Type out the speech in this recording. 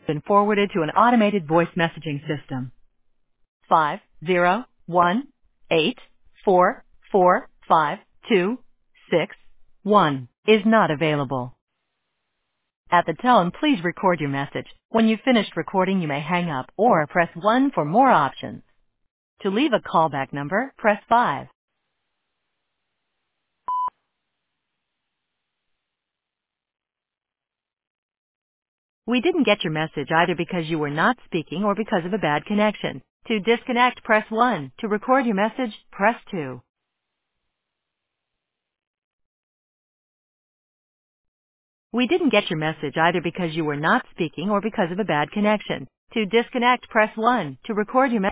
Been forwarded to an automated voice messaging system. 501-844-5261 is not available. At the tone, please record your message. When you've finished recording, you may hang up or press 1 for more options. To leave a callback number, press 5. We didn't get your message either because you were not speaking or because of a bad connection. To disconnect, press 1. To record your message, press 2. We didn't get your message either because you were not speaking or because of a bad connection. To disconnect, press 1. To record your message,